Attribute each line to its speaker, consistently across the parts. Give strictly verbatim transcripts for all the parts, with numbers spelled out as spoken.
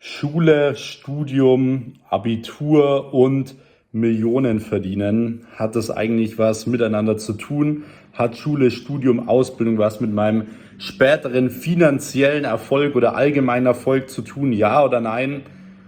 Speaker 1: Schule, Studium, Abitur und Millionen verdienen. Hat das eigentlich was miteinander zu tun? Hat Schule, Studium, Ausbildung was mit meinem späteren finanziellen Erfolg oder allgemeinen Erfolg zu tun? Ja oder nein?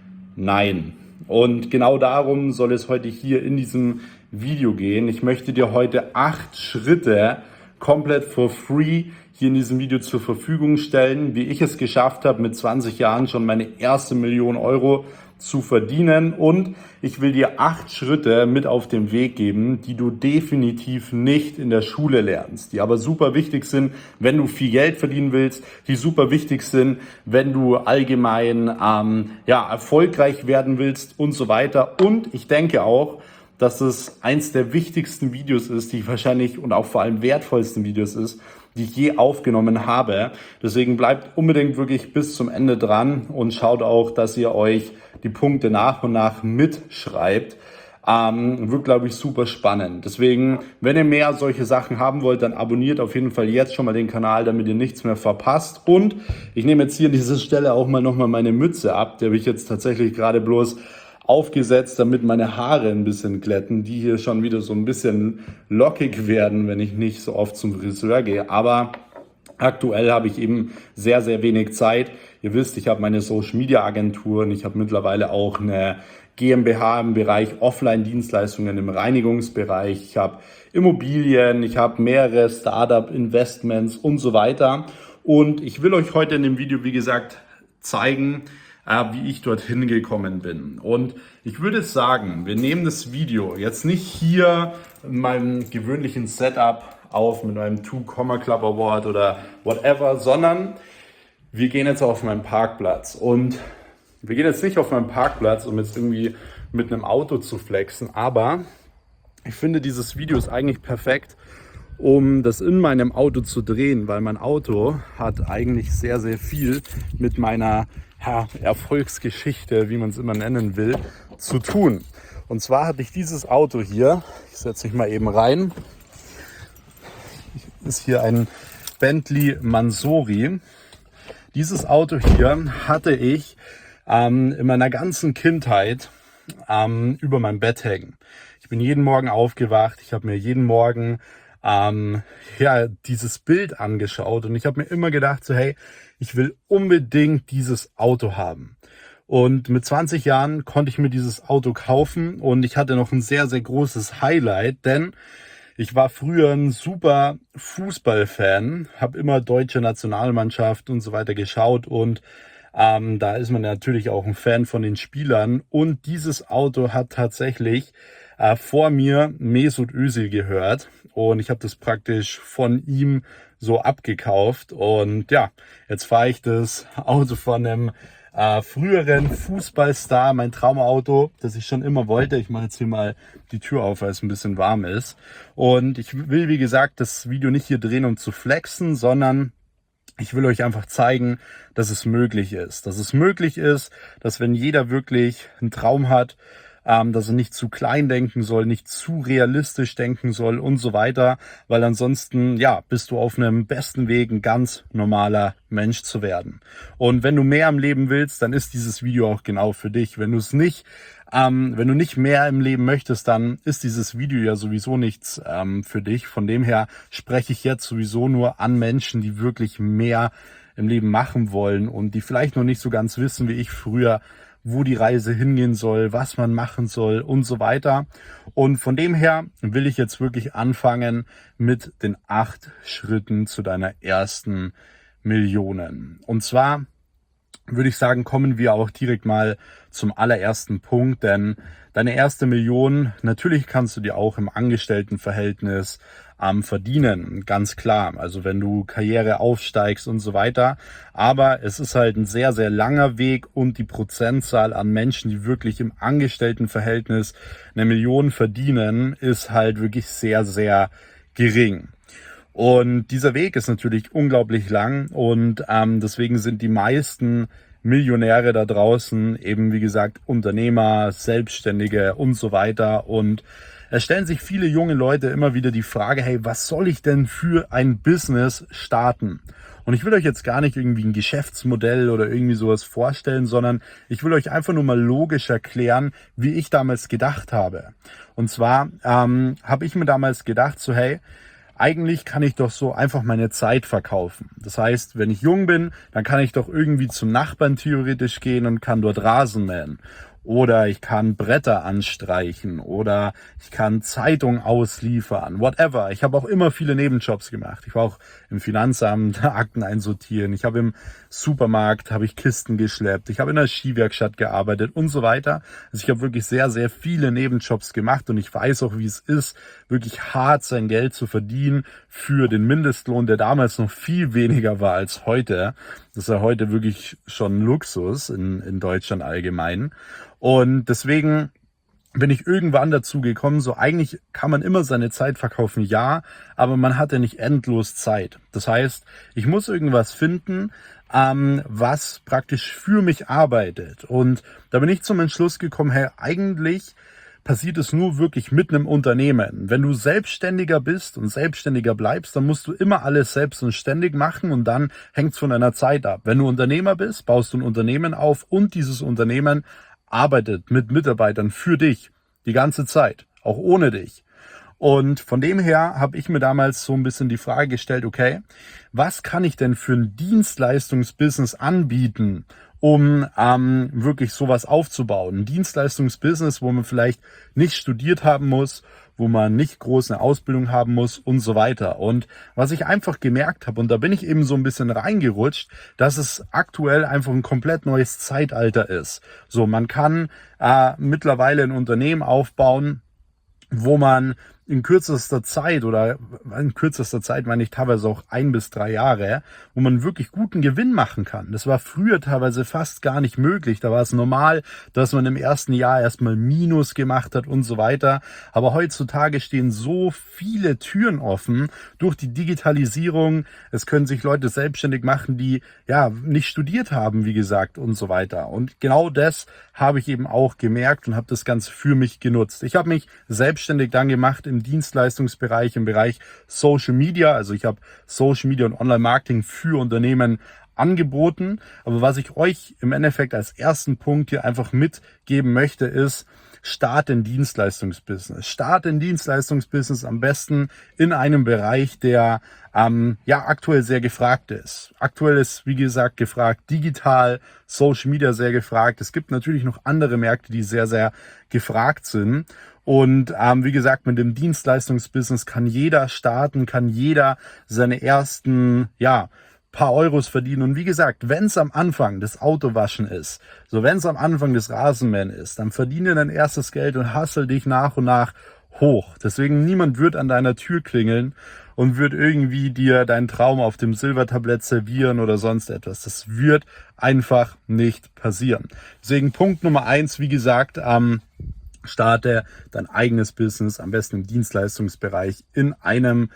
Speaker 1: Nein. Und genau darum soll es heute hier in diesem Video gehen. Ich möchte dir heute acht Schritte komplett for free hier in diesem Video zur Verfügung stellen, wie ich es geschafft habe, mit zwanzig Jahren schon meine erste Million Euro zu verdienen. Und ich will dir acht Schritte mit auf den Weg geben, die du definitiv nicht in der Schule lernst, die aber super wichtig sind, wenn du viel Geld verdienen willst, die super wichtig sind, wenn du allgemein ähm, ja, erfolgreich werden willst und so weiter. Und ich denke auch, dass es eins der wichtigsten Videos ist, die ich wahrscheinlich und auch vor allem wertvollsten Videos ist, die ich je aufgenommen habe. Deswegen bleibt unbedingt wirklich bis zum Ende dran und schaut auch, dass ihr euch die Punkte nach und nach mitschreibt. Ähm, wird, glaube ich, super spannend. Deswegen, wenn ihr mehr solche Sachen haben wollt, dann abonniert auf jeden Fall jetzt schon mal den Kanal, damit ihr nichts mehr verpasst. Und ich nehme jetzt hier an dieser Stelle auch mal nochmal meine Mütze ab. Die habe ich jetzt tatsächlich gerade bloß aufgesetzt, damit meine Haare ein bisschen glätten, die hier schon wieder so ein bisschen lockig werden, wenn ich nicht so oft zum Friseur gehe. Aber aktuell habe ich eben sehr, sehr wenig Zeit. Ihr wisst, ich habe meine Social-Media-Agentur und ich habe mittlerweile auch eine GmbH im Bereich Offline-Dienstleistungen im Reinigungsbereich. Ich habe Immobilien, ich habe mehrere Startup-Investments und so weiter. Und ich will euch heute in dem Video, wie gesagt, zeigen, wie ich dorthin gekommen bin. Und ich würde sagen, wir nehmen das Video jetzt nicht hier in meinem gewöhnlichen Setup auf mit einem Two-Comma-Club Award oder whatever, sondern wir gehen jetzt auf meinen Parkplatz. Und wir gehen jetzt nicht auf meinen Parkplatz, um jetzt irgendwie mit einem Auto zu flexen, aber ich finde, dieses Video ist eigentlich perfekt, um das in meinem Auto zu drehen, weil mein Auto hat eigentlich sehr, sehr viel mit meiner ja, Erfolgsgeschichte, wie man es immer nennen will, zu tun. Und zwar hatte ich dieses Auto hier, ich setze mich mal eben rein, ist hier ein Bentley Mansory. Dieses Auto hier hatte ich ähm, in meiner ganzen Kindheit ähm, über meinem Bett hängen. Ich bin jeden Morgen aufgewacht, ich habe mir jeden Morgen ähm, ja, dieses Bild angeschaut und ich habe mir immer gedacht, so hey, ich will unbedingt dieses Auto haben. Und mit zwanzig Jahren konnte ich mir dieses Auto kaufen und ich hatte noch ein sehr, sehr großes Highlight, denn ich war früher ein super Fußballfan, habe immer deutsche Nationalmannschaft und so weiter geschaut und ähm, da ist man natürlich auch ein Fan von den Spielern und dieses Auto hat tatsächlich äh, vor mir Mesut Özil gehört und ich habe das praktisch von ihm so abgekauft und ja, jetzt fahre ich das Auto von einem äh, früheren Fußballstar, mein Traumauto, das ich schon immer wollte. Ich mache jetzt hier mal die Tür auf, weil es ein bisschen warm ist und ich will, wie gesagt, das Video nicht hier drehen, um zu flexen, sondern ich will euch einfach zeigen, dass es möglich ist. Dass es möglich ist, dass wenn jeder wirklich einen Traum hat, ähm, dass er nicht zu klein denken soll, nicht zu realistisch denken soll und so weiter, weil ansonsten, ja, bist du auf einem besten Weg, ein ganz normaler Mensch zu werden. Und wenn du mehr im Leben willst, dann ist dieses Video auch genau für dich. Wenn du es nicht Ähm, wenn du nicht mehr im Leben möchtest, dann ist dieses Video ja sowieso nichts ähm, für dich. Von dem her spreche ich jetzt sowieso nur an Menschen, die wirklich mehr im Leben machen wollen und die vielleicht noch nicht so ganz wissen wie ich früher, wo die Reise hingehen soll, was man machen soll und so weiter. Und von dem her will ich jetzt wirklich anfangen mit den acht Schritten zu deiner ersten Million. Und zwar würde ich sagen, kommen wir auch direkt mal zum allerersten Punkt, denn deine erste Million, natürlich kannst du dir auch im Angestelltenverhältnis ähm, verdienen, ganz klar. Also wenn du Karriere aufsteigst und so weiter. Aber es ist halt ein sehr, sehr langer Weg und die Prozentzahl an Menschen, die wirklich im Angestelltenverhältnis eine Million verdienen, ist halt wirklich sehr, sehr gering. Und dieser Weg ist natürlich unglaublich lang und ähm, deswegen sind die meisten Millionäre da draußen eben, wie gesagt, Unternehmer, Selbstständige und so weiter. Und es stellen sich viele junge Leute immer wieder die Frage, hey, was soll ich denn für ein Business starten? Und ich will euch jetzt gar nicht irgendwie ein Geschäftsmodell oder irgendwie sowas vorstellen, sondern ich will euch einfach nur mal logisch erklären, wie ich damals gedacht habe. Und zwar ähm, habe ich mir damals gedacht, so hey, eigentlich kann ich doch so einfach meine Zeit verkaufen. Das heißt, wenn ich jung bin, dann kann ich doch irgendwie zum Nachbarn theoretisch gehen und kann dort Rasen mähen. Oder ich kann Bretter anstreichen oder ich kann Zeitung ausliefern, whatever. Ich habe auch immer viele Nebenjobs gemacht. Ich war auch im Finanzamt Akten einsortieren. Ich habe im Supermarkt habe ich Kisten geschleppt. Ich habe in der Skiwerkstatt gearbeitet und so weiter. Also ich habe wirklich sehr, sehr viele Nebenjobs gemacht und ich weiß auch, wie es ist, wirklich hart sein Geld zu verdienen für den Mindestlohn, der damals noch viel weniger war als heute. Das ist ja heute wirklich schon Luxus in, in Deutschland allgemein. Und deswegen bin ich irgendwann dazu gekommen, so eigentlich kann man immer seine Zeit verkaufen, ja, aber man hat ja nicht endlos Zeit. Das heißt, ich muss irgendwas finden, ähm, was praktisch für mich arbeitet. Und da bin ich zum Entschluss gekommen, hey, eigentlich passiert es nur wirklich mit einem Unternehmen. Wenn du Selbstständiger bist und Selbstständiger bleibst, dann musst du immer alles selbst und ständig machen und dann hängt es von deiner Zeit ab. Wenn du Unternehmer bist, baust du ein Unternehmen auf und dieses Unternehmen arbeitet mit Mitarbeitern für dich die ganze Zeit, auch ohne dich. Und von dem her habe ich mir damals so ein bisschen die Frage gestellt, okay, was kann ich denn für ein Dienstleistungsbusiness anbieten, um ähm, wirklich sowas aufzubauen? Ein Dienstleistungsbusiness, wo man vielleicht nicht studiert haben muss, wo man nicht groß eine Ausbildung haben muss und so weiter. Und was ich einfach gemerkt habe, und da bin ich eben so ein bisschen reingerutscht, dass es aktuell einfach ein komplett neues Zeitalter ist. So, man kann äh, mittlerweile ein Unternehmen aufbauen, wo man in kürzester Zeit oder in kürzester Zeit meine ich teilweise auch ein bis drei Jahre, wo man wirklich guten Gewinn machen kann. Das war früher teilweise fast gar nicht möglich. Da war es normal, dass man im ersten Jahr erstmal Minus gemacht hat und so weiter. Aber heutzutage stehen so viele Türen offen durch die Digitalisierung. Es können sich Leute selbstständig machen, die ja nicht studiert haben, wie gesagt, und so weiter. Und genau das habe ich eben auch gemerkt und habe das Ganze für mich genutzt. Ich habe mich selbstständig dann gemacht im Dienstleistungsbereich, im Bereich Social Media. Also ich habe Social Media und Online-Marketing für Unternehmen angeboten. Aber was ich euch im Endeffekt als ersten Punkt hier einfach mitgeben möchte, ist, start ein Dienstleistungsbusiness. Start ein Dienstleistungsbusiness am besten in einem Bereich, der ähm, ja aktuell sehr gefragt ist. Aktuell ist, wie gesagt, gefragt digital, Social Media sehr gefragt. Es gibt natürlich noch andere Märkte, die sehr, sehr gefragt sind. Und ähm, wie gesagt, mit dem Dienstleistungsbusiness kann jeder starten, kann jeder seine ersten, ja, paar Euros verdienen. Und wie gesagt, wenn es am Anfang das Autowaschen ist, so wenn es am Anfang das Rasenmähen ist, dann verdiene dein erstes Geld und hustle dich nach und nach hoch. Deswegen niemand wird an deiner Tür klingeln und wird irgendwie dir deinen Traum auf dem Silbertablett servieren oder sonst etwas. Das wird einfach nicht passieren. Deswegen Punkt Nummer eins, wie gesagt, ähm, starte dein eigenes Business, am besten im Dienstleistungsbereich, in einem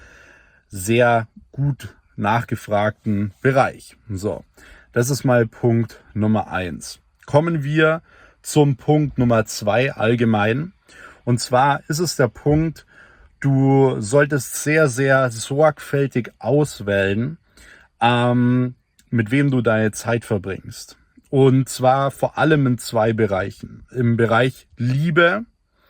Speaker 1: sehr gut nachgefragten Bereich. So, das ist mal Punkt Nummer eins. Kommen wir zum Punkt Nummer zwei allgemein. Und zwar ist es der Punkt, du solltest sehr, sehr sorgfältig auswählen, ähm, mit wem du deine Zeit verbringst. Und zwar vor allem in zwei Bereichen. Im Bereich Liebe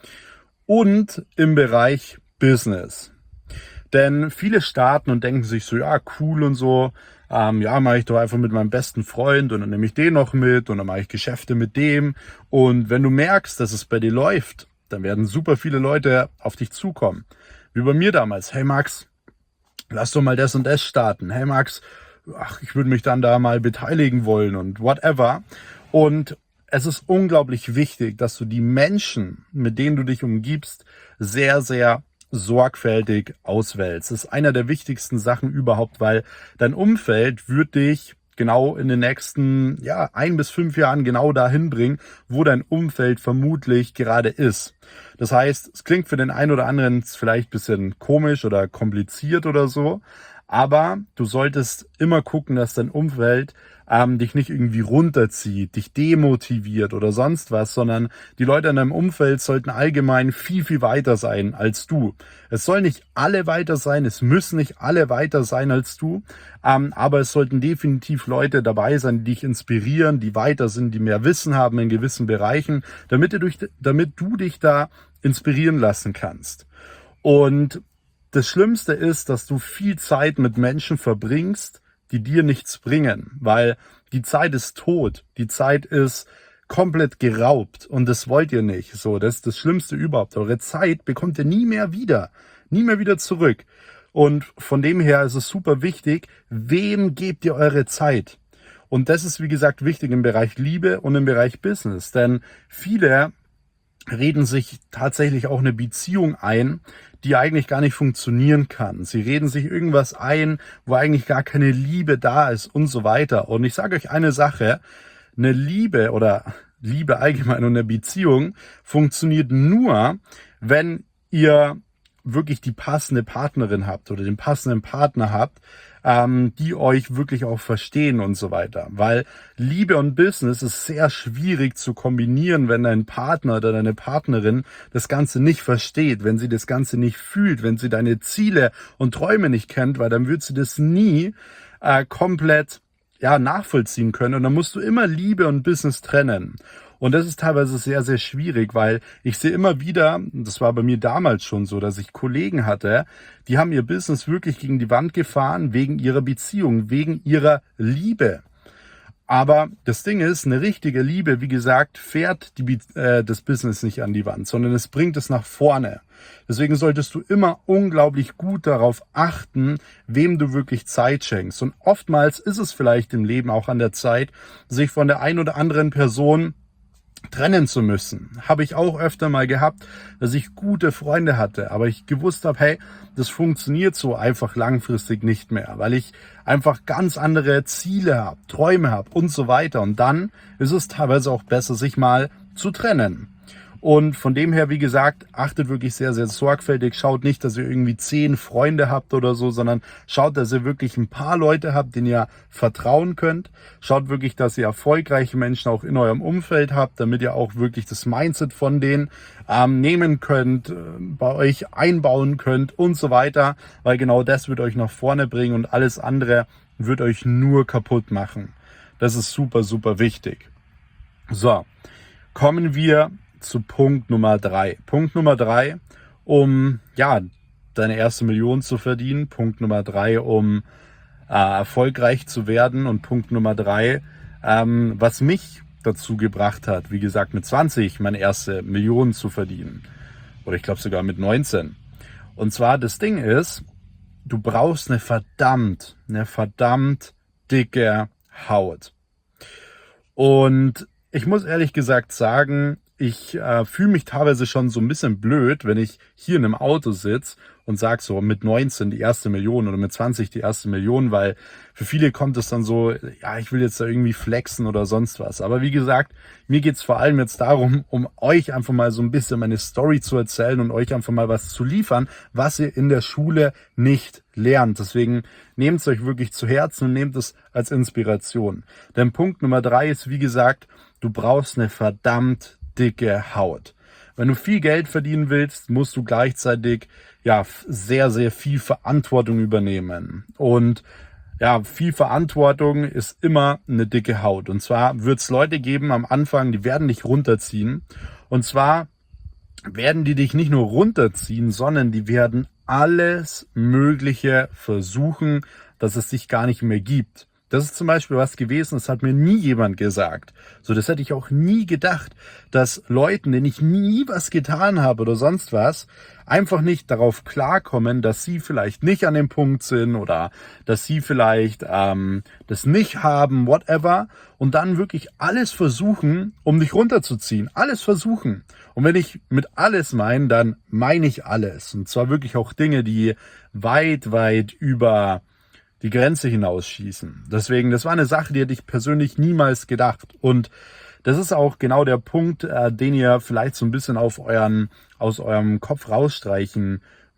Speaker 1: und im Bereich Business. Denn viele starten und denken sich so, ja, cool und so, ähm, ja, mache ich doch einfach mit meinem besten Freund und dann nehme ich den noch mit und dann mache ich Geschäfte mit dem. Und wenn du merkst, dass es bei dir läuft, dann werden super viele Leute auf dich zukommen. Wie bei mir damals. Hey Max, lass doch mal das und das starten. Hey Max, ach, ich würde mich dann da mal beteiligen wollen und whatever. Und es ist unglaublich wichtig, dass du die Menschen, mit denen du dich umgibst, sehr, sehr sorgfältig auswählst. Das ist einer der wichtigsten Sachen überhaupt, weil dein Umfeld wird dich genau in den nächsten ja, ein bis fünf Jahren genau dahin bringen, wo dein Umfeld vermutlich gerade ist. Das heißt, es klingt für den einen oder anderen vielleicht ein bisschen komisch oder kompliziert oder so, Aber du solltest immer gucken, dass dein Umfeld ähm, dich nicht irgendwie runterzieht, dich demotiviert oder sonst was, sondern die Leute in deinem Umfeld sollten allgemein viel, viel weiter sein als du. Es soll nicht alle weiter sein, es müssen nicht alle weiter sein als du, ähm, aber es sollten definitiv Leute dabei sein, die dich inspirieren, die weiter sind, die mehr Wissen haben in gewissen Bereichen, damit du, durch, damit du dich da inspirieren lassen kannst. Und das Schlimmste ist, dass du viel Zeit mit Menschen verbringst, die dir nichts bringen, weil die Zeit ist tot, die Zeit ist komplett geraubt und das wollt ihr nicht. So, das ist das Schlimmste überhaupt. Eure Zeit bekommt ihr nie mehr wieder, nie mehr wieder zurück. Und von dem her ist es super wichtig, wem gebt ihr eure Zeit? Und das ist, wie gesagt, wichtig im Bereich Liebe und im Bereich Business, denn viele reden sich tatsächlich auch eine Beziehung ein, die eigentlich gar nicht funktionieren kann. Sie reden sich irgendwas ein, wo eigentlich gar keine Liebe da ist und so weiter. Und ich sage euch eine Sache, eine Liebe oder Liebe allgemein und eine Beziehung funktioniert nur, wenn ihr wirklich die passende Partnerin habt oder den passenden Partner habt, ähm, die euch wirklich auch verstehen und so weiter. Weil Liebe und Business ist sehr schwierig zu kombinieren, wenn dein Partner oder deine Partnerin das Ganze nicht versteht, wenn sie das Ganze nicht fühlt, wenn sie deine Ziele und Träume nicht kennt, weil dann wird sie das nie äh, komplett ja, nachvollziehen können. Und dann musst du immer Liebe und Business trennen. Und das ist teilweise sehr, sehr schwierig, weil ich sehe immer wieder, das war bei mir damals schon so, dass ich Kollegen hatte, die haben ihr Business wirklich gegen die Wand gefahren wegen ihrer Beziehung, wegen ihrer Liebe. Aber das Ding ist, eine richtige Liebe, wie gesagt, fährt die, äh, das Business nicht an die Wand, sondern es bringt es nach vorne. Deswegen solltest du immer unglaublich gut darauf achten, wem du wirklich Zeit schenkst. Und oftmals ist es vielleicht im Leben auch an der Zeit, sich von der ein oder anderen Person trennen zu müssen. Habe ich auch öfter mal gehabt, dass ich gute Freunde hatte, aber ich gewusst habe, hey, das funktioniert so einfach langfristig nicht mehr, weil ich einfach ganz andere Ziele habe, Träume habe und so weiter. Und dann ist es teilweise auch besser, sich mal zu trennen. Und von dem her, wie gesagt, achtet wirklich sehr, sehr sorgfältig. Schaut nicht, dass ihr irgendwie zehn Freunde habt oder so, sondern schaut, dass ihr wirklich ein paar Leute habt, denen ihr vertrauen könnt. Schaut wirklich, dass ihr erfolgreiche Menschen auch in eurem Umfeld habt, damit ihr auch wirklich das Mindset von denen ähm, nehmen könnt, äh, bei euch einbauen könnt und so weiter. Weil genau das wird euch nach vorne bringen und alles andere wird euch nur kaputt machen. Das ist super, super wichtig. So, kommen wir zu Punkt Nummer drei. Punkt Nummer drei, um ja deine erste Million zu verdienen. Punkt Nummer drei, um äh, erfolgreich zu werden. Und Punkt Nummer drei, ähm, was mich dazu gebracht hat, wie gesagt, mit zwanzig meine erste Million zu verdienen. Oder ich glaube sogar mit neunzehn. Und zwar, das Ding ist, du brauchst eine verdammt, eine verdammt dicke Haut. Und ich muss ehrlich gesagt sagen, ich äh, fühle mich teilweise schon so ein bisschen blöd, wenn ich hier in einem Auto sitze und sage so mit neunzehn die erste Million oder mit zwanzig die erste Million, weil für viele kommt es dann so, ja, ich will jetzt da irgendwie flexen oder sonst was. Aber wie gesagt, mir geht's vor allem jetzt darum, um euch einfach mal so ein bisschen meine Story zu erzählen und euch einfach mal was zu liefern, was ihr in der Schule nicht lernt. Deswegen nehmt es euch wirklich zu Herzen und nehmt es als Inspiration. Denn Punkt Nummer drei ist, wie gesagt, du brauchst eine verdammt dicke Haut. Wenn du viel Geld verdienen willst, musst du gleichzeitig ja sehr, sehr viel Verantwortung übernehmen. Und ja, viel Verantwortung ist immer eine dicke Haut. Und zwar wird es Leute geben am Anfang, die werden dich runterziehen. Und zwar werden die dich nicht nur runterziehen, sondern die werden alles Mögliche versuchen, dass es dich gar nicht mehr gibt. Das ist zum Beispiel was gewesen, das hat mir nie jemand gesagt. So, das hätte ich auch nie gedacht, dass Leuten, denen ich nie was getan habe oder sonst was, einfach nicht darauf klarkommen, dass sie vielleicht nicht an dem Punkt sind oder dass sie vielleicht ähm, das nicht haben, whatever, und dann wirklich alles versuchen, um dich runterzuziehen. Alles versuchen. Und wenn ich mit alles meine, dann meine ich alles. Und zwar wirklich auch Dinge, die weit, weit über die Grenze hinausschießen. Deswegen, das war eine Sache, die hätte ich persönlich niemals gedacht. Und das ist auch genau der Punkt, äh, den ihr vielleicht so ein bisschen auf euren, aus eurem Kopf rausstreichen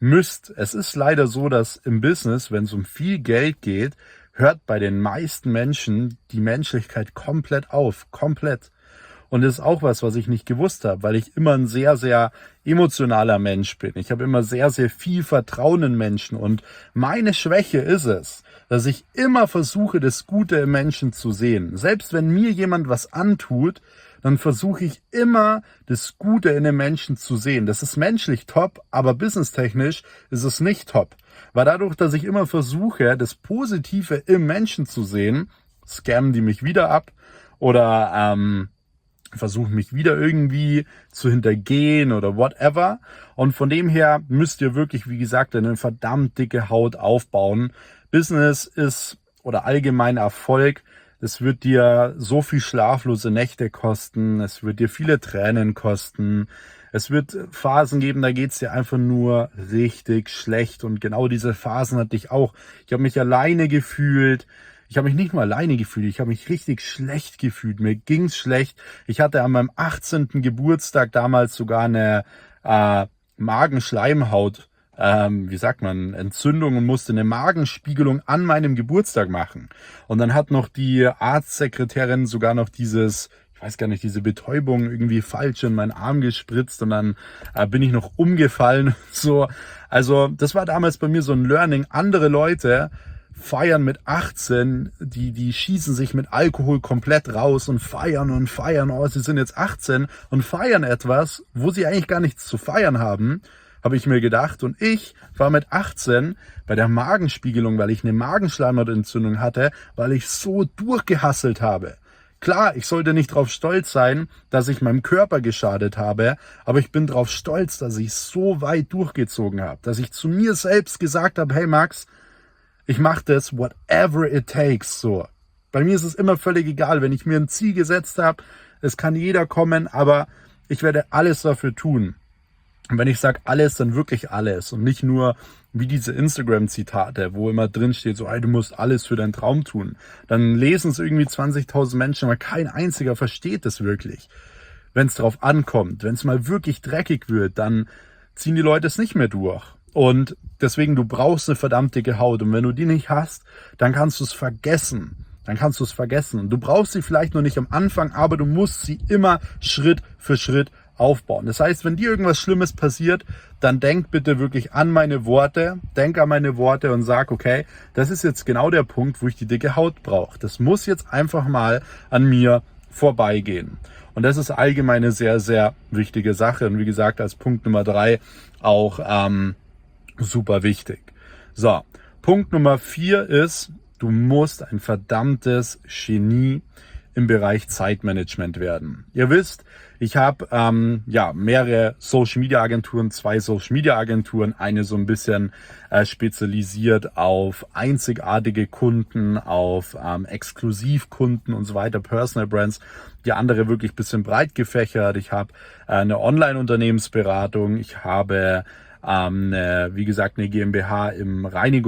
Speaker 1: müsst. Es ist leider so, dass im Business, wenn es um viel Geld geht, hört bei den meisten Menschen die Menschlichkeit komplett auf. Komplett. Und das ist auch was, was ich nicht gewusst habe, weil ich immer ein sehr, sehr emotionaler Mensch bin. Ich habe immer sehr, sehr viel Vertrauen in Menschen. Und meine Schwäche ist es, dass ich immer versuche, das Gute im Menschen zu sehen. Selbst wenn mir jemand was antut, dann versuche ich immer, das Gute in den Menschen zu sehen. Das ist menschlich top, aber businesstechnisch ist es nicht top. Weil dadurch, dass ich immer versuche, das Positive im Menschen zu sehen, scammen die mich wieder ab oder ähm, versuchen mich wieder irgendwie zu hintergehen oder whatever. Und von dem her müsst ihr wirklich, wie gesagt, eine verdammt dicke Haut aufbauen. Business ist oder allgemein Erfolg, es wird dir so viel schlaflose Nächte kosten, es wird dir viele Tränen kosten, es wird Phasen geben, da geht's dir einfach nur richtig schlecht und genau diese Phasen hatte ich auch. Ich habe mich alleine gefühlt. Ich habe mich nicht nur alleine gefühlt, ich habe mich richtig schlecht gefühlt. Mir ging's schlecht. Ich hatte an meinem achtzehnten Geburtstag damals sogar eine äh, Magenschleimhaut, ähm, wie sagt man, Entzündung und musste eine Magenspiegelung an meinem Geburtstag machen. Und dann hat noch die Arztsekretärin sogar noch dieses, ich weiß gar nicht, diese Betäubung irgendwie falsch in meinen Arm gespritzt und dann äh, bin ich noch umgefallen. So, also das war damals bei mir so ein Learning. Andere Leute feiern mit achtzehn, die, die schießen sich mit Alkohol komplett raus und feiern und feiern. Oh, sie sind jetzt achtzehn und feiern etwas, wo sie eigentlich gar nichts zu feiern haben, habe ich mir gedacht. Und ich war mit achtzehn bei der Magenspiegelung, weil ich eine Magenschleimhautentzündung hatte, weil ich so durchgehasselt habe. Klar, ich sollte nicht drauf stolz sein, dass ich meinem Körper geschadet habe, aber ich bin drauf stolz, dass ich so weit durchgezogen habe, dass ich zu mir selbst gesagt habe, hey Max, ich mache das whatever it takes, so. Bei mir ist es immer völlig egal, wenn ich mir ein Ziel gesetzt habe, es kann jeder kommen, aber ich werde alles dafür tun. Und wenn ich sage alles, dann wirklich alles und nicht nur wie diese Instagram-Zitate, wo immer drin steht, so, hey, du musst alles für deinen Traum tun. Dann lesen es irgendwie zwanzigtausend Menschen, aber kein einziger versteht das wirklich. Wenn es drauf ankommt, wenn es mal wirklich dreckig wird, dann ziehen die Leute es nicht mehr durch. Und deswegen, du brauchst eine verdammt dicke Haut. Und wenn du die nicht hast, dann kannst du es vergessen. Dann kannst du es vergessen. Und du brauchst sie vielleicht noch nicht am Anfang, aber du musst sie immer Schritt für Schritt aufbauen. Das heißt, wenn dir irgendwas Schlimmes passiert, dann denk bitte wirklich an meine Worte, denk an meine Worte und sag, okay, das ist jetzt genau der Punkt, wo ich die dicke Haut brauche. Das muss jetzt einfach mal an mir vorbeigehen. Und das ist allgemein eine sehr, sehr wichtige Sache. Und wie gesagt, als Punkt Nummer drei auch ähm, super wichtig. So, Punkt Nummer vier ist, du musst ein verdammtes Genie im Bereich Zeitmanagement werden. Ihr wisst, ich habe ähm, ja mehrere Social Media Agenturen, zwei Social Media Agenturen, eine so ein bisschen äh, spezialisiert auf einzigartige Kunden, auf ähm, Exklusivkunden und so weiter, Personal Brands. Die andere wirklich ein bisschen breit gefächert. Ich habe äh, eine Online-Unternehmensberatung, ich habe ähm, eine, wie gesagt, eine GmbH im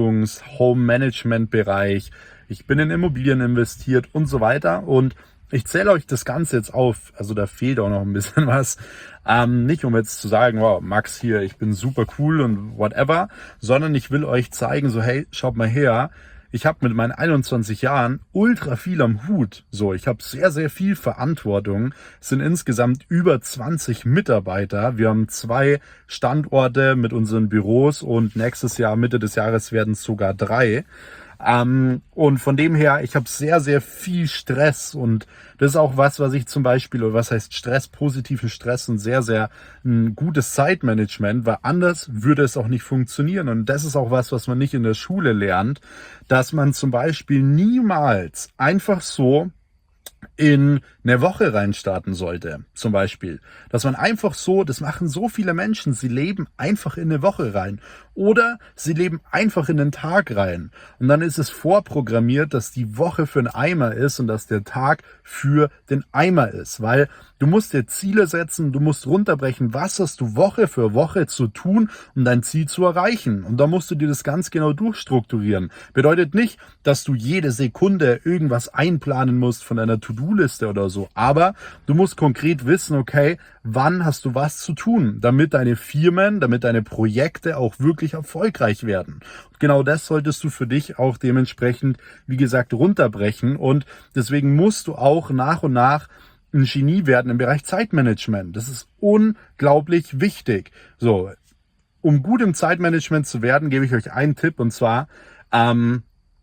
Speaker 1: Reinigungs-Home-Management-Bereich. Ich bin in Immobilien investiert und so weiter. Und ich zähle euch das Ganze jetzt auf. Also da fehlt auch noch ein bisschen was. Ähm, nicht um jetzt zu sagen, wow, Max hier, ich bin super cool und whatever, sondern ich will euch zeigen, so hey, schaut mal her. Ich habe mit meinen einundzwanzig Jahren ultra viel am Hut. So, ich habe sehr, sehr viel Verantwortung. Es sind insgesamt über zwanzig Mitarbeiter. Wir haben zwei Standorte mit unseren Büros und nächstes Jahr, Mitte des Jahres, werden es sogar drei. Ähm, und von dem her, ich habe sehr, sehr viel Stress und das ist auch was, was ich zum Beispiel, oder was heißt Stress, positiven Stress und sehr, sehr ein gutes Zeitmanagement, weil anders würde es auch nicht funktionieren. Und das ist auch was, was man nicht in der Schule lernt, dass man zum Beispiel niemals einfach so in eine Woche reinstarten sollte, zum Beispiel. Dass man einfach so, das machen so viele Menschen, sie leben einfach in eine Woche rein. Oder sie leben einfach in den Tag rein. Und dann ist es vorprogrammiert, dass die Woche für einen Eimer ist und dass der Tag für den Eimer ist. Weil du musst dir Ziele setzen, du musst runterbrechen, was hast du Woche für Woche zu tun, um dein Ziel zu erreichen. Und da musst du dir das ganz genau durchstrukturieren. Bedeutet nicht, dass du jede Sekunde irgendwas einplanen musst von einer To-Do-Liste oder so. Aber du musst konkret wissen, okay, wann hast du was zu tun, damit deine Firmen, damit deine Projekte auch wirklich wirklich erfolgreich werden. Und genau das solltest du für dich auch dementsprechend, wie gesagt, runterbrechen. Und deswegen musst du auch nach und nach ein Genie werden im Bereich Zeitmanagement. Das ist unglaublich wichtig. So, um gut im Zeitmanagement zu werden, gebe ich euch einen Tipp, und zwar ähm,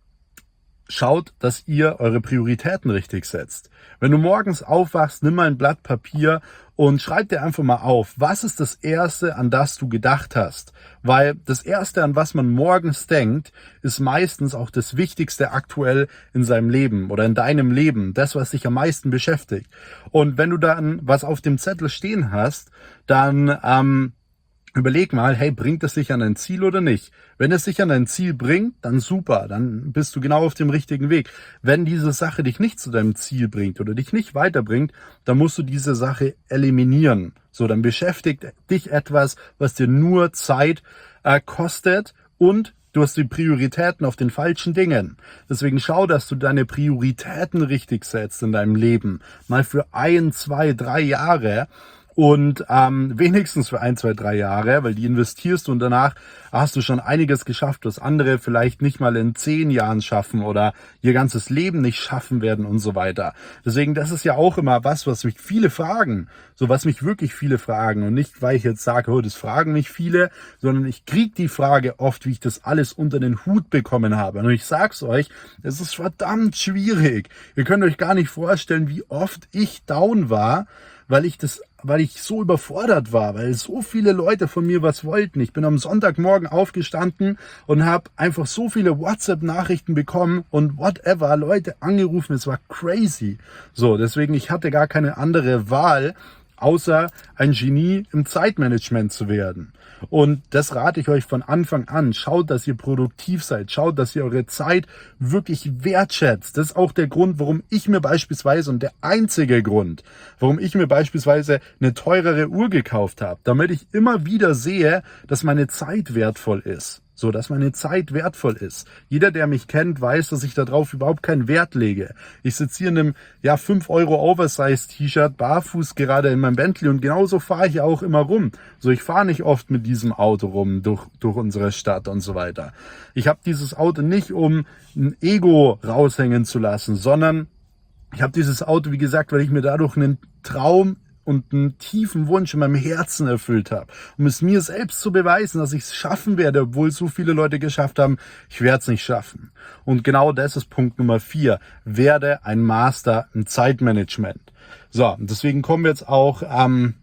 Speaker 1: schaut, dass ihr eure Prioritäten richtig setzt. Wenn du morgens aufwachst, nimm mal ein Blatt Papier und schreib dir einfach mal auf, was ist das Erste, an das du gedacht hast. Weil das Erste, an was man morgens denkt, ist meistens auch das Wichtigste aktuell in seinem Leben oder in deinem Leben. Das, was dich am meisten beschäftigt. Und wenn du dann was auf dem Zettel stehen hast, dann ähm, überleg mal, hey, bringt es dich an dein Ziel oder nicht? Wenn es dich an dein Ziel bringt, dann super, dann bist du genau auf dem richtigen Weg. Wenn diese Sache dich nicht zu deinem Ziel bringt oder dich nicht weiterbringt, dann musst du diese Sache eliminieren. So, dann beschäftigt dich etwas, was dir nur Zeit äh, kostet, und du hast die Prioritäten auf den falschen Dingen. Deswegen schau, dass du deine Prioritäten richtig setzt in deinem Leben. Mal für ein, zwei, drei Jahre. Und ähm, wenigstens für ein, zwei, drei Jahre, weil die investierst du und danach hast du schon einiges geschafft, was andere vielleicht nicht mal in zehn Jahren schaffen oder ihr ganzes Leben nicht schaffen werden und so weiter. Deswegen, das ist ja auch immer was, was mich viele fragen, so was mich wirklich viele fragen, und nicht, weil ich jetzt sage, oh, das fragen mich viele, sondern ich kriege die Frage oft, wie ich das alles unter den Hut bekommen habe. Und ich sag's euch, es ist verdammt schwierig. Ihr könnt euch gar nicht vorstellen, wie oft ich down war, weil ich das, weil ich so überfordert war, weil so viele Leute von mir was wollten. Ich bin am Sonntagmorgen aufgestanden und habe einfach so viele WhatsApp-Nachrichten bekommen und whatever, Leute angerufen. Es war crazy. So, deswegen, ich hatte gar keine andere Wahl, außer ein Genie im Zeitmanagement zu werden. Und das rate ich euch von Anfang an. Schaut, dass ihr produktiv seid. Schaut, dass ihr eure Zeit wirklich wertschätzt. Das ist auch der Grund, warum ich mir beispielsweise, und der einzige Grund, warum ich mir beispielsweise eine teurere Uhr gekauft habe, damit ich immer wieder sehe, dass meine Zeit wertvoll ist. So, dass meine Zeit wertvoll ist. Jeder, der mich kennt, weiß, dass ich darauf überhaupt keinen Wert lege. Ich sitze hier in einem ja fünf Euro Oversize-T-Shirt, barfuß gerade in meinem Bentley, und genauso fahre ich auch immer rum. So, ich fahre nicht oft mit diesem Auto rum durch, durch unsere Stadt und so weiter. Ich habe dieses Auto nicht, um ein Ego raushängen zu lassen, sondern ich habe dieses Auto, wie gesagt, weil ich mir dadurch einen Traum und einen tiefen Wunsch in meinem Herzen erfüllt habe, um es mir selbst zu beweisen, dass ich es schaffen werde, obwohl so viele Leute geschafft haben, ich werde es nicht schaffen. Und genau das ist Punkt Nummer vier. Werde ein Master im Zeitmanagement. So, und deswegen kommen wir jetzt auch ähm,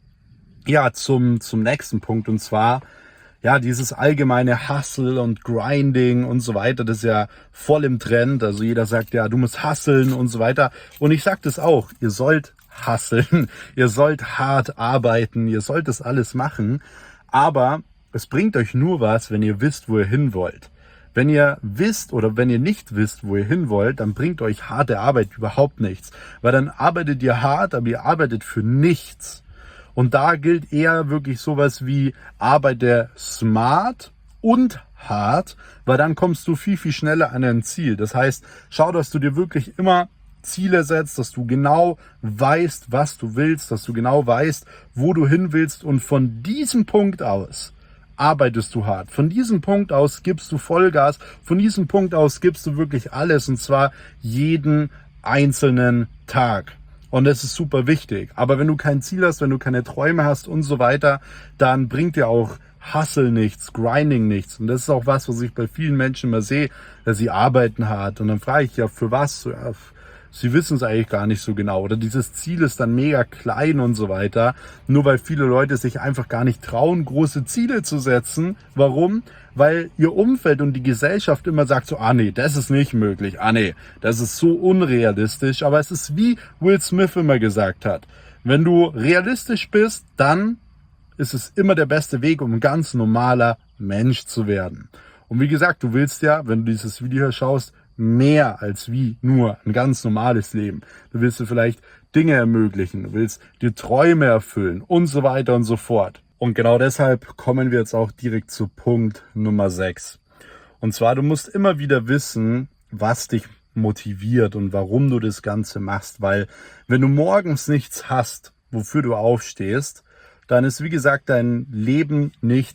Speaker 1: ja zum zum nächsten Punkt, und zwar ja, dieses allgemeine Hustle und Grinding und so weiter, das ist ja voll im Trend. Also jeder sagt ja, du musst hustlen und so weiter. Und ich sage das auch, ihr sollt hustlen, ihr sollt hart arbeiten, ihr sollt das alles machen. Aber es bringt euch nur was, wenn ihr wisst, wo ihr hin wollt. Wenn ihr wisst oder wenn ihr nicht wisst, wo ihr hin wollt, dann bringt euch harte Arbeit überhaupt nichts. Weil dann arbeitet ihr hart, aber ihr arbeitet für nichts. Und da gilt eher wirklich sowas wie arbeite smart und hart, weil dann kommst du viel, viel schneller an ein Ziel. Das heißt, schau, dass du dir wirklich immer Ziele setzt, dass du genau weißt, was du willst, dass du genau weißt, wo du hin willst, und von diesem Punkt aus arbeitest du hart. Von diesem Punkt aus gibst du Vollgas, von diesem Punkt aus gibst du wirklich alles, und zwar jeden einzelnen Tag. Und das ist super wichtig. Aber wenn du kein Ziel hast, wenn du keine Träume hast und so weiter, dann bringt dir auch Hustle nichts, Grinding nichts. Und das ist auch was, was ich bei vielen Menschen immer sehe, dass sie arbeiten hart. Und dann frage ich ja, für was? Ja, sie wissen es eigentlich gar nicht so genau. Oder dieses Ziel ist dann mega klein und so weiter. Nur weil viele Leute sich einfach gar nicht trauen, große Ziele zu setzen. Warum? Weil ihr Umfeld und die Gesellschaft immer sagt so, ah nee, das ist nicht möglich. Ah nee, das ist so unrealistisch. Aber es ist wie Will Smith immer gesagt hat. Wenn du realistisch bist, dann ist es immer der beste Weg, um ein ganz normaler Mensch zu werden. Und wie gesagt, du willst ja, wenn du dieses Video hier schaust, mehr als wie nur ein ganz normales Leben. Du willst dir vielleicht Dinge ermöglichen, du willst dir Träume erfüllen und so weiter und so fort. Und genau deshalb kommen wir jetzt auch direkt zu Punkt Nummer sechs. Und zwar, du musst immer wieder wissen, was dich motiviert und warum du das Ganze machst. Weil wenn du morgens nichts hast, wofür du aufstehst, dann ist, wie gesagt, dein Leben nichts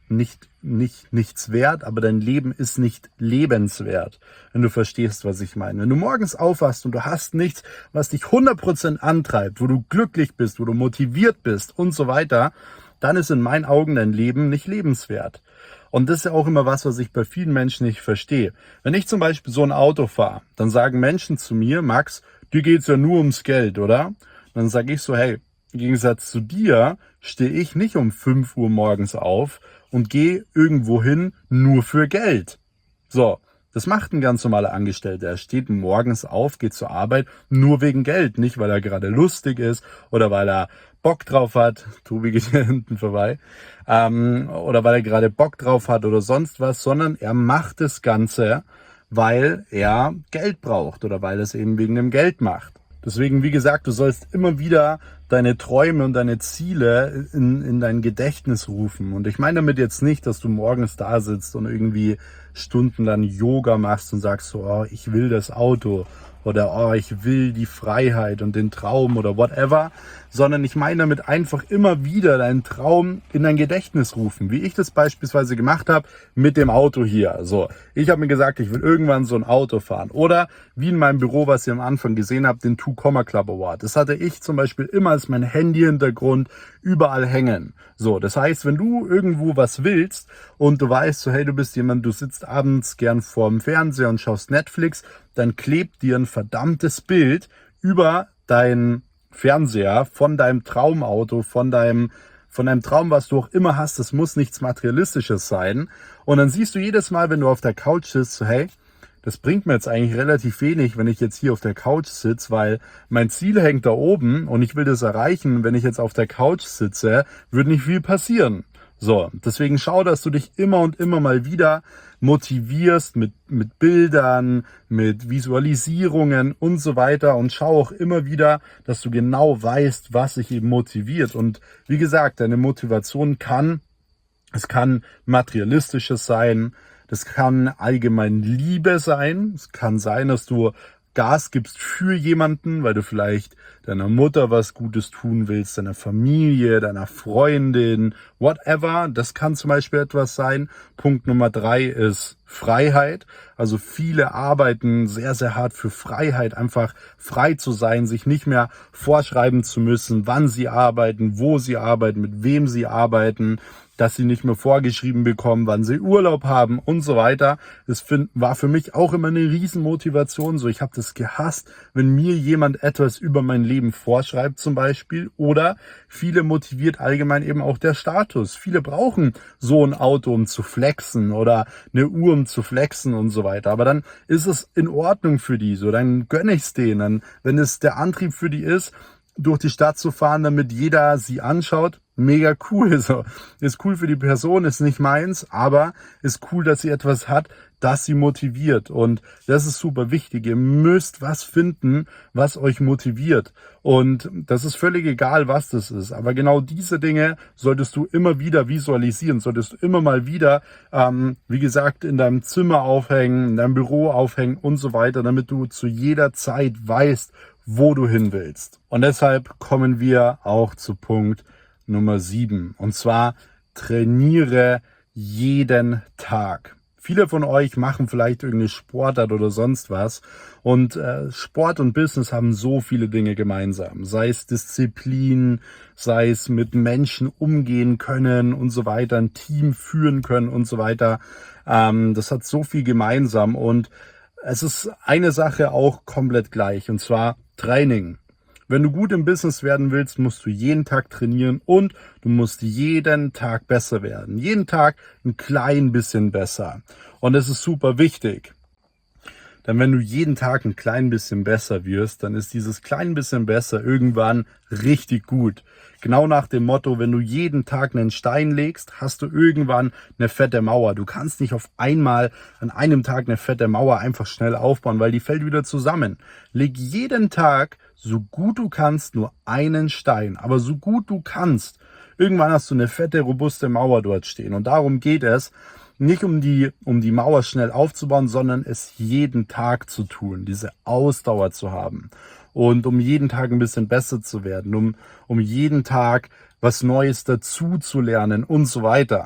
Speaker 1: nicht, nicht, nichts wert, aber dein Leben ist nicht lebenswert, wenn du verstehst, was ich meine. Wenn du morgens aufwachst und du hast nichts, was dich hundert Prozent antreibt, wo du glücklich bist, wo du motiviert bist und so weiter, dann ist in meinen Augen dein Leben nicht lebenswert. Und das ist ja auch immer was, was ich bei vielen Menschen nicht verstehe. Wenn ich zum Beispiel so ein Auto fahre, dann sagen Menschen zu mir, Max, dir geht's ja nur ums Geld, oder? Dann sage ich so, hey, im Gegensatz zu dir stehe ich nicht um fünf Uhr morgens auf und gehe irgendwo hin nur für Geld. So, das macht ein ganz normaler Angestellter. Er steht morgens auf, geht zur Arbeit nur wegen Geld. Nicht, weil er gerade lustig ist oder weil er Bock drauf hat. Tobi geht hier hinten vorbei. Ähm, oder weil er gerade Bock drauf hat oder sonst was, sondern er macht das Ganze, weil er Geld braucht oder weil er es eben wegen dem Geld macht. Deswegen, wie gesagt, du sollst immer wieder deine Träume und deine Ziele in, in dein Gedächtnis rufen. Und ich meine damit jetzt nicht, dass du morgens da sitzt und irgendwie stundenlang Yoga machst und sagst so, oh, ich will das Auto oder oh, ich will die Freiheit und den Traum oder whatever, sondern ich meine damit einfach immer wieder deinen Traum in dein Gedächtnis rufen, wie ich das beispielsweise gemacht habe mit dem Auto hier. So, ich habe mir gesagt, ich will irgendwann so ein Auto fahren oder wie in meinem Büro, was ihr am Anfang gesehen habt, den Two Comma Club Award. Das hatte ich zum Beispiel immer als mein Handy-Hintergrund überall hängen. So, das heißt, wenn du irgendwo was willst und du weißt so, hey, du bist jemand, du sitzt abends gern vorm Fernseher und schaust Netflix, dann klebt dir ein verdammtes Bild über dein Fernseher von deinem Traumauto, von deinem, von deinem Traum, was du auch immer hast. Das muss nichts Materialistisches sein. Und dann siehst du jedes Mal, wenn du auf der Couch sitzt, so, hey, das bringt mir jetzt eigentlich relativ wenig, wenn ich jetzt hier auf der Couch sitze, weil mein Ziel hängt da oben und ich will das erreichen. Wenn ich jetzt auf der Couch sitze, würde nicht viel passieren. So, deswegen schau, dass du dich immer und immer mal wieder motivierst mit, mit Bildern, mit Visualisierungen und so weiter und schau auch immer wieder, dass du genau weißt, was dich eben motiviert. Und wie gesagt, deine Motivation kann, es kann materialistisches sein, das kann allgemein Liebe sein, es kann sein, dass du Gas gibst für jemanden, weil du vielleicht deiner Mutter was Gutes tun willst, deiner Familie, deiner Freundin, whatever. Das kann zum Beispiel etwas sein. Punkt Nummer drei ist Freiheit. Also viele arbeiten sehr, sehr hart für Freiheit, einfach frei zu sein, sich nicht mehr vorschreiben zu müssen, wann sie arbeiten, wo sie arbeiten, mit wem sie arbeiten, dass sie nicht mehr vorgeschrieben bekommen, wann sie Urlaub haben und so weiter. Das find, war für mich auch immer eine Riesenmotivation. So, ich habe das gehasst, wenn mir jemand etwas über mein Leben vorschreibt zum Beispiel. Oder viele motiviert allgemein eben auch der Status. Viele brauchen so ein Auto, um zu flexen oder eine Uhr, um zu flexen und so weiter. Aber dann ist es in Ordnung für die. So, dann gönne ich's denen. Wenn es der Antrieb für die ist, durch die Stadt zu fahren, damit jeder sie anschaut, mega cool. So, ist cool für die Person, ist nicht meins, aber ist cool, dass sie etwas hat, das sie motiviert. Und das ist super wichtig. Ihr müsst was finden, was euch motiviert. Und das ist völlig egal, was das ist. Aber genau diese Dinge solltest du immer wieder visualisieren, solltest du immer mal wieder, ähm, wie gesagt, in deinem Zimmer aufhängen, in deinem Büro aufhängen und so weiter, damit du zu jeder Zeit weißt, wo du hin willst. Und deshalb kommen wir auch zu Punkt Nummer sieben. Und zwar trainiere jeden Tag. Viele von euch machen vielleicht irgendeine Sportart oder sonst was. Und äh, Sport und Business haben so viele Dinge gemeinsam. Sei es Disziplin, sei es mit Menschen umgehen können und so weiter, ein Team führen können und so weiter. Ähm, das hat so viel gemeinsam. Und es ist eine Sache auch komplett gleich. Und zwar Training. Wenn du gut im Business werden willst, musst du jeden Tag trainieren und du musst jeden Tag besser werden. Jeden Tag ein klein bisschen besser. Und das ist super wichtig. Denn wenn du jeden Tag ein klein bisschen besser wirst, dann ist dieses klein bisschen besser irgendwann richtig gut. Genau nach dem Motto, wenn du jeden Tag einen Stein legst, hast du irgendwann eine fette Mauer. Du kannst nicht auf einmal an einem Tag eine fette Mauer einfach schnell aufbauen, weil die fällt wieder zusammen. Leg jeden Tag, so gut du kannst, nur einen Stein. Aber so gut du kannst. Irgendwann hast du eine fette, robuste Mauer dort stehen. Und darum geht es, nicht um die, um die Mauer schnell aufzubauen, sondern es jeden Tag zu tun, diese Ausdauer zu haben. Und um jeden Tag ein bisschen besser zu werden, um, um jeden Tag was Neues dazu zu lernen und so weiter.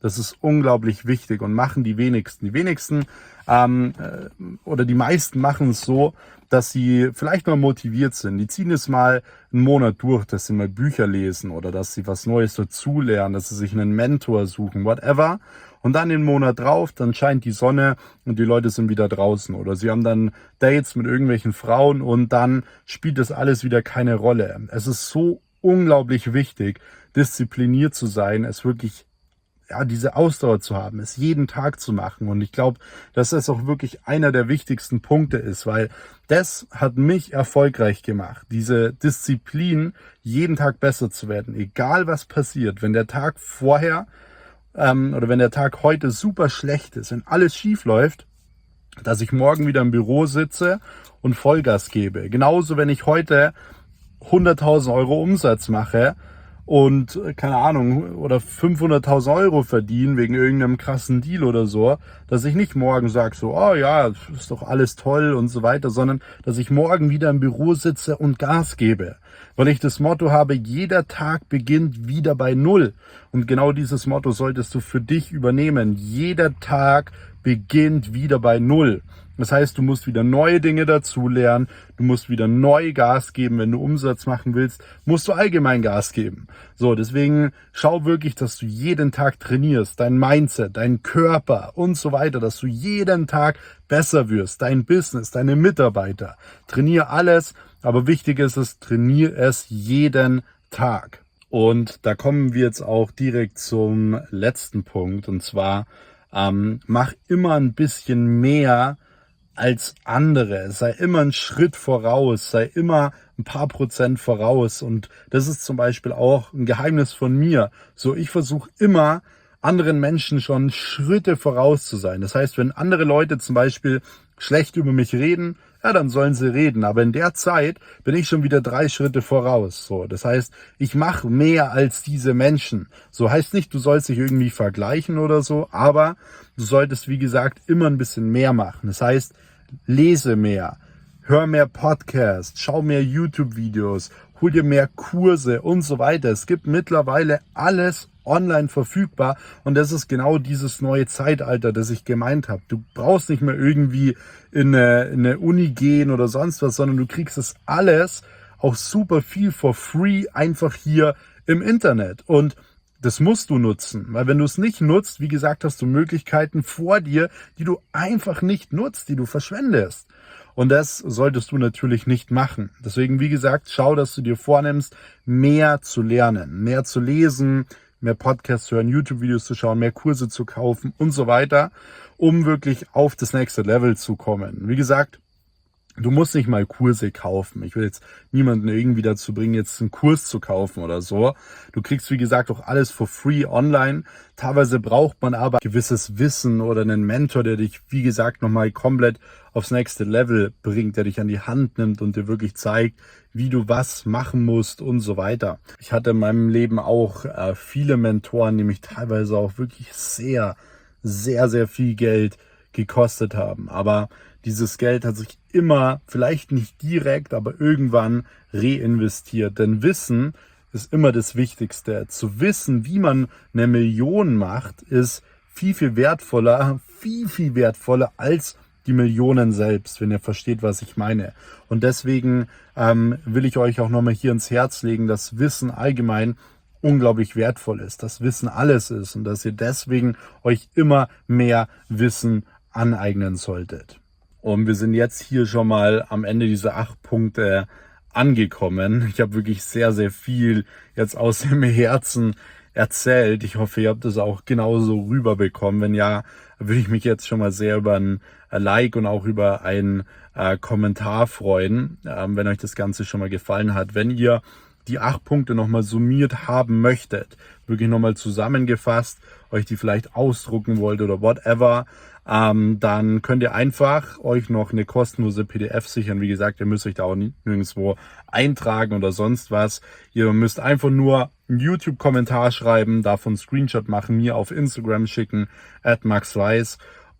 Speaker 1: Das ist unglaublich wichtig und machen die wenigsten. Die wenigsten ähm, äh, oder die meisten machen es so, dass sie vielleicht mal motiviert sind. Die ziehen es mal einen Monat durch, dass sie mal Bücher lesen oder dass sie was Neues dazulernen, dass sie sich einen Mentor suchen, whatever. Und dann den Monat drauf, dann scheint die Sonne und die Leute sind wieder draußen. Oder sie haben dann Dates mit irgendwelchen Frauen und dann spielt das alles wieder keine Rolle. Es ist so unglaublich wichtig, diszipliniert zu sein, es wirklich ja, diese Ausdauer zu haben, es jeden Tag zu machen. Und ich glaube, dass das auch wirklich einer der wichtigsten Punkte ist, weil das hat mich erfolgreich gemacht. Diese Disziplin, jeden Tag besser zu werden, egal was passiert. Wenn der Tag vorher ähm, oder wenn der Tag heute super schlecht ist, wenn alles schief läuft, dass ich morgen wieder im Büro sitze und Vollgas gebe. Genauso, wenn ich heute hunderttausend Euro Umsatz mache und, keine Ahnung, oder fünfhunderttausend Euro verdienen wegen irgendeinem krassen Deal oder so, dass ich nicht morgen sage so, oh ja, ist doch alles toll und so weiter, sondern dass ich morgen wieder im Büro sitze und Gas gebe. Weil ich das Motto habe, jeder Tag beginnt wieder bei Null. Und genau dieses Motto solltest du für dich übernehmen. Jeder Tag beginnt wieder bei Null. Das heißt, du musst wieder neue Dinge dazulernen, du musst wieder neu Gas geben. Wenn du Umsatz machen willst, musst du allgemein Gas geben. So, deswegen schau wirklich, dass du jeden Tag trainierst, dein Mindset, dein Körper und so weiter, dass du jeden Tag besser wirst, dein Business, deine Mitarbeiter. Trainier alles, aber wichtig ist es, trainier es jeden Tag. Und da kommen wir jetzt auch direkt zum letzten Punkt, und zwar ähm, mach immer ein bisschen mehr als andere. Sei immer einen Schritt voraus, sei immer ein paar Prozent voraus. Und das ist zum Beispiel auch ein Geheimnis von mir. So, ich versuche immer, anderen Menschen schon Schritte voraus zu sein. Das heißt, wenn andere Leute zum Beispiel schlecht über mich reden, ja, dann sollen sie reden. Aber in der Zeit bin ich schon wieder drei Schritte voraus. So, das heißt, ich mache mehr als diese Menschen. So heißt nicht, du sollst dich irgendwie vergleichen oder so, aber du solltest, wie gesagt, immer ein bisschen mehr machen. Das heißt, lese mehr, hör mehr Podcasts, schau mehr YouTube-Videos, hol dir mehr Kurse und so weiter. Es gibt mittlerweile alles online verfügbar und das ist genau dieses neue Zeitalter, das ich gemeint habe. Du brauchst nicht mehr irgendwie in eine, in eine Uni gehen oder sonst was, sondern du kriegst das alles auch super viel for free einfach hier im Internet. Und das musst du nutzen, weil wenn du es nicht nutzt, wie gesagt, hast du Möglichkeiten vor dir, die du einfach nicht nutzt, die du verschwendest. Und das solltest du natürlich nicht machen. Deswegen, wie gesagt, schau, dass du dir vornimmst, mehr zu lernen, mehr zu lesen, mehr Podcasts zu hören, YouTube-Videos zu schauen, mehr Kurse zu kaufen und so weiter, um wirklich auf das nächste Level zu kommen. Wie gesagt, du musst nicht mal Kurse kaufen. Ich will jetzt niemanden irgendwie dazu bringen, jetzt einen Kurs zu kaufen oder so. Du kriegst, wie gesagt, auch alles for free online. Teilweise braucht man aber gewisses Wissen oder einen Mentor, der dich, wie gesagt, nochmal komplett aufs nächste Level bringt, der dich an die Hand nimmt und dir wirklich zeigt, wie du was machen musst und so weiter. Ich hatte in meinem Leben auch äh, viele Mentoren, die mich teilweise auch wirklich sehr, sehr, sehr viel Geld gekostet haben. Aber dieses Geld hat sich immer, vielleicht nicht direkt, aber irgendwann reinvestiert. Denn Wissen ist immer das Wichtigste. Zu wissen, wie man eine Million macht, ist viel, viel wertvoller, viel, viel wertvoller als die Millionen selbst, wenn ihr versteht, was ich meine. Und deswegen ähm, will ich euch auch nochmal hier ins Herz legen, dass Wissen allgemein unglaublich wertvoll ist, dass Wissen alles ist und dass ihr deswegen euch immer mehr Wissen aneignen solltet. Und wir sind jetzt hier schon mal am Ende dieser acht Punkte angekommen. Ich habe wirklich sehr, sehr viel jetzt aus dem Herzen erzählt. Ich hoffe, ihr habt es auch genauso rüberbekommen. Wenn ja, würde ich mich jetzt schon mal sehr über ein Like und auch über einen äh, Kommentar freuen, ähm, wenn euch das Ganze schon mal gefallen hat. Wenn ihr die acht Punkte nochmal summiert haben möchtet, wirklich nochmal zusammengefasst, euch die vielleicht ausdrucken wollt oder whatever, ähm, dann könnt ihr einfach euch noch eine kostenlose P D F sichern. Wie gesagt, ihr müsst euch da auch nirgendwo eintragen oder sonst was. Ihr müsst einfach nur einen YouTube-Kommentar schreiben, davon einen Screenshot machen, mir auf Instagram schicken, at maxweiss.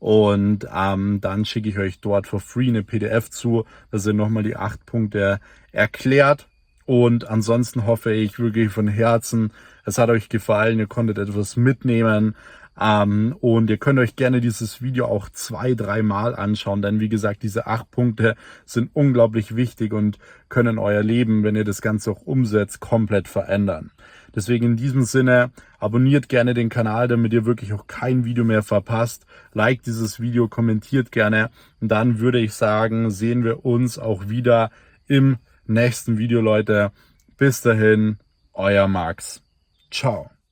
Speaker 1: Und ähm, dann schicke ich euch dort for free eine P D F zu, dass ihr nochmal die acht Punkte erklärt. Und ansonsten hoffe ich wirklich von Herzen, es hat euch gefallen, ihr konntet etwas mitnehmen. Ähm, und ihr könnt euch gerne dieses Video auch zwei, dreimal anschauen, denn wie gesagt, diese acht Punkte sind unglaublich wichtig und können euer Leben, wenn ihr das Ganze auch umsetzt, komplett verändern. Deswegen in diesem Sinne, abonniert gerne den Kanal, damit ihr wirklich auch kein Video mehr verpasst. Liked dieses Video, kommentiert gerne und dann würde ich sagen, sehen wir uns auch wieder im nächsten Video, Leute. Bis dahin, euer Max. Ciao.